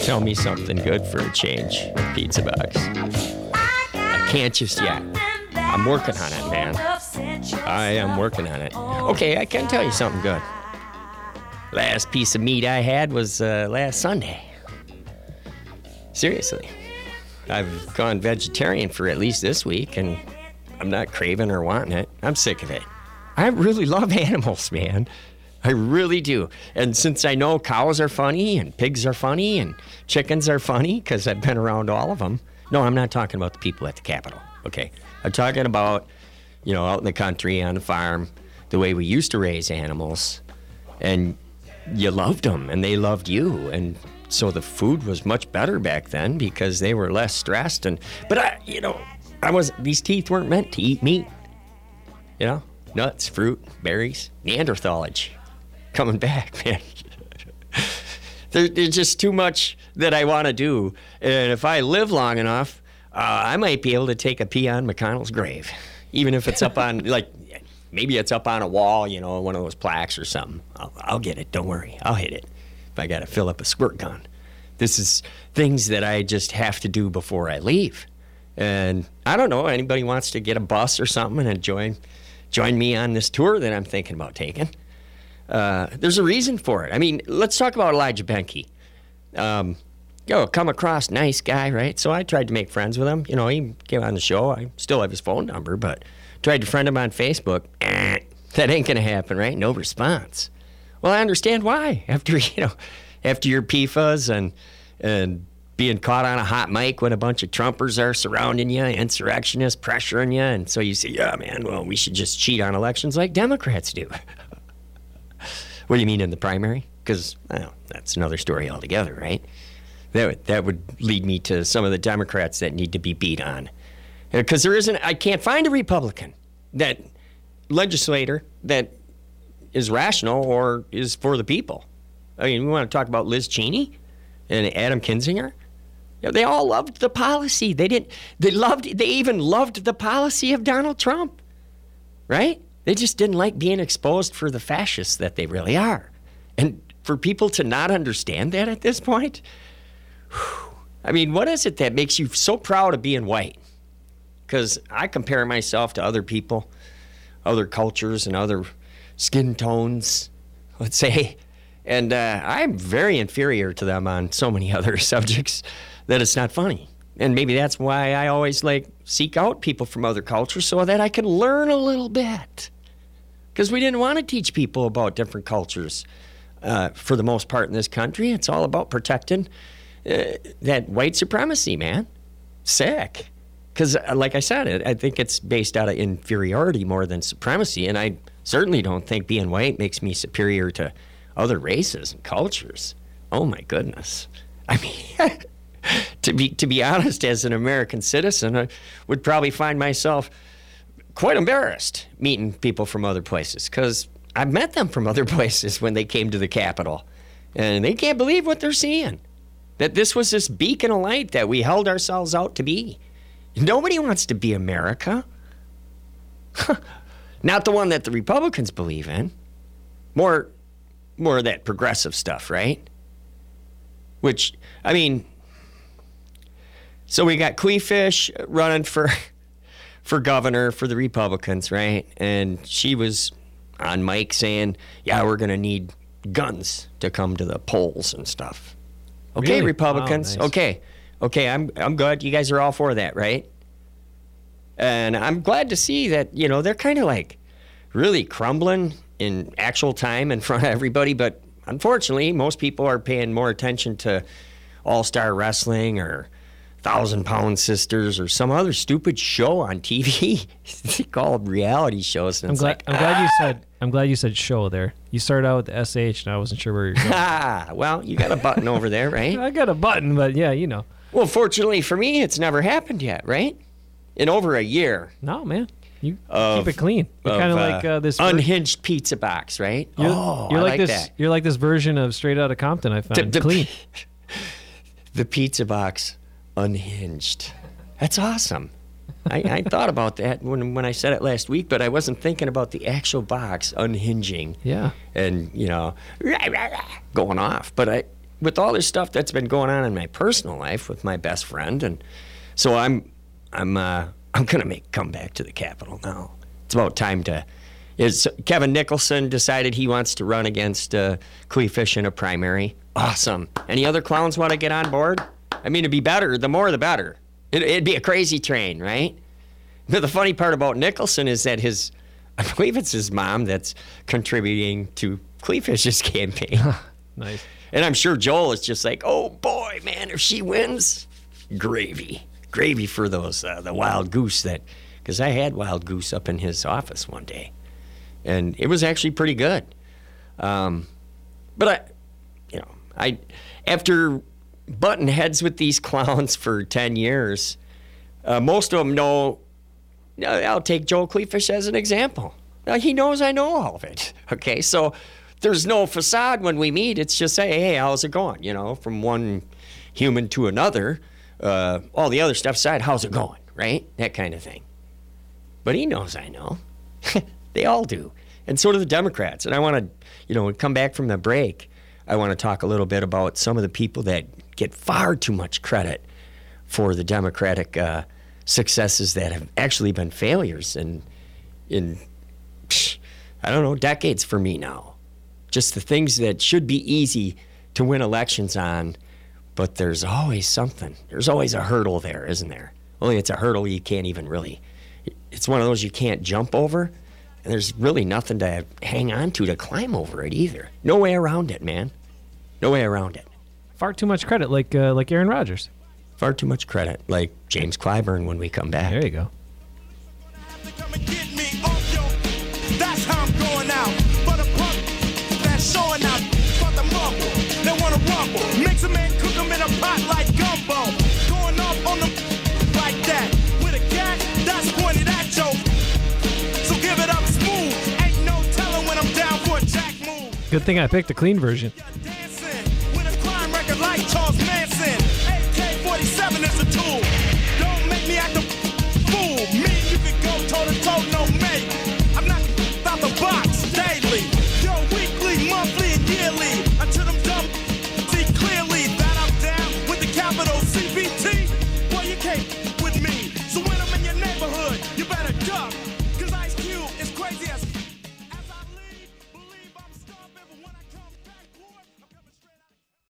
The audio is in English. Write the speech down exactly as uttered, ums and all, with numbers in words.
tell me something good for a change, Pizza Box. I can't just yet. I'm working on it, man. I am working on it. Okay, I can tell you something good. Last piece of meat I had was uh, last Sunday. Seriously. I've gone vegetarian for at least this week, and I'm not craving or wanting it. I'm sick of it. I really love animals, man. I really do. And since I know cows are funny, and pigs are funny, and chickens are funny, because I've been around all of them. No, I'm not talking about the people at the Capitol, okay? I'm talking about, you know, out in the country, on the farm, the way we used to raise animals. And you loved them, and they loved you. And so the food was much better back then because they were less stressed. And But, I, you know, I was these teeth weren't meant to eat meat. You know? Nuts, fruit, berries, Neanderthology. Coming back, man. there, there's just too much that I want to do. And if I live long enough, uh, I might be able to take a pee on McConnell's grave. Even if it's up on, like, maybe it's up on a wall, you know, one of those plaques or something. I'll, I'll get it. Don't worry. I'll hit it if I got to fill up a squirt gun. This is things that I just have to do before I leave. And I don't know, anybody wants to get a bus or something and join, join me on this tour that I'm thinking about taking. Uh, there's a reason for it. I mean, let's talk about Elijah Benke. Um, you know, come across nice guy, right? So I tried to make friends with him. You know, he came on the show. I still have his phone number, but tried to friend him on Facebook. Eh, that ain't gonna happen, right? No response. Well, I understand why. After you know, after your P F As and and being caught on a hot mic when a bunch of Trumpers are surrounding you, insurrectionists pressuring you, and so you say, yeah, man, well, we should just cheat on elections like Democrats do. What do you mean in the primary? Because, well, that's another story altogether, right? That would, that would lead me to some of the Democrats that need to be beat on. Because there isn't, I can't find a Republican, that legislator that is rational or is for the people. I mean, we want to talk about Liz Cheney and Adam Kinzinger. You know, they all loved the policy. They didn't, they loved, they even loved the policy of Donald Trump, right? They just didn't like being exposed for the fascists that they really are. And for people to not understand that at this point, whew, I mean, what is it that makes you so proud of being white? Because I compare myself to other people, other cultures and other skin tones, let's say, and uh, I'm very inferior to them on so many other subjects that it's not funny. And maybe that's why I always like seek out people from other cultures so that I can learn a little bit. Because we didn't want to teach people about different cultures uh, for the most part in this country. It's all about protecting uh, that white supremacy, man. Sick. Because, uh, like I said, I think it's based out of inferiority more than supremacy. And I certainly don't think being white makes me superior to other races and cultures. Oh, my goodness. I mean, to be to be honest, as an American citizen, I would probably find myself quite embarrassed meeting people from other places because I've met them from other places when they came to the Capitol. And they can't believe what they're seeing. That this was this beacon of light that we held ourselves out to be. Nobody wants to be America. Not the one that the Republicans believe in. More, more of that progressive stuff, right? Which, I mean, so we got Queefish running for for governor for the Republicans, right? And she was on mic saying, yeah, we're going to need guns to come to the polls and stuff. Okay, really? Republicans. Wow, nice. Okay. Okay, I'm I'm good. You guys are all for that, right? And I'm glad to see that, you know, they're kind of like really crumbling in actual time in front of everybody. But unfortunately, most people are paying more attention to All-Star Wrestling or Thousand Pound Sisters or some other stupid show on T V called reality shows. And I'm it's glad. like, I'm glad you ah! said. I'm glad you said show there. You started out with the S H, and I wasn't sure where you're going. Ah, well, you got a button over there, right? I got a button, but yeah, you know. Well, fortunately for me, it's never happened yet, right? In over a year. No, man. You Of- keep it clean. You're of, kind of uh, like uh, this ver- unhinged pizza box, right? You're, oh, you're I like, like this. that. You're like this version of Straight Outta Compton. I found The, the, clean. the pizza box unhinged. That's awesome. I, I thought about that when when I said it last week, but I wasn't thinking about the actual box unhinging Yeah. and, you know, going off. But I, with all this stuff that's been going on in my personal life with my best friend, and so I'm I'm uh, I'm gonna make come back to the Capitol now. It's about time to. Is Kevin Nicholson decided he wants to run against uh, Kleefisch in a primary? Awesome. Any other clowns want to get on board? I mean, it'd be better. The more, the better. It, it'd be a crazy train, right? But the funny part about Nicholson is that his, I believe it's his mom that's contributing to Kleefisch's campaign. Nice. And I'm sure Joel is just like, oh boy, man, if she wins, gravy. Gravy for those, uh, the wild goose that, because I had wild goose up in his office one day. And it was actually pretty good. Um, but I, you know, I, after butting heads with these clowns for ten years, uh, most of them know, I'll take Joel Kleefisch as an example. Now, he knows I know all of it. Okay, so there's no facade when we meet. It's just say, hey, how's it going? You know, from one human to another. Uh, all the other stuff aside, how's it going, right? That kind of thing. But he knows I know. They all do. And so do the Democrats. And I want to, you know, come back from the break, I want to talk a little bit about some of the people that get far too much credit for the Democratic uh, successes that have actually been failures in, in, I don't know, decades for me now. Just the things that should be easy to win elections on, but there's always something. There's always a hurdle there, isn't there? Only it's a hurdle you can't even really, it's one of those you can't jump over. And there's really nothing to hang on to to climb over it either. No way around it, man. No way around it. Far too much credit, like uh, like Aaron Rodgers. Far too much credit, like James Clyburn when we come back. There you go. That's how I'm going out. For the punk that's showing out. For the mumble, they want to rumble. Mix them and cook them in a pot like gumbo. Going off on them like that. With a cat that's pointed at you. So give it up smooth. Ain't no telling when I'm down for a jack move. Good thing I picked a clean version.